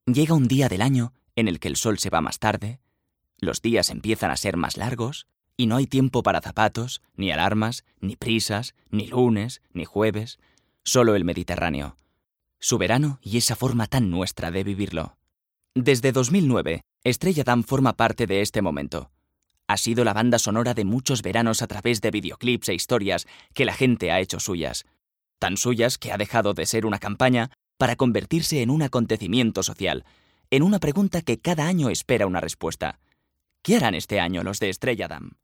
Llega un día del año en el que el sol se va más tarde, los días empiezan a ser más largos y no hay tiempo para zapatos, ni alarmas, ni prisas, ni lunes, ni jueves, solo el Mediterráneo, su verano y esa forma tan nuestra de vivirlo. Desde 2009, Estrella Damm forma parte de este momento. Ha sido la banda sonora de muchos veranos a través de videoclips e historias que la gente ha hecho suyas. Tan suyas que ha dejado de ser una campaña para convertirse en un acontecimiento social, en una pregunta que cada año espera una respuesta. ¿Qué harán este año los de Estrella Damm?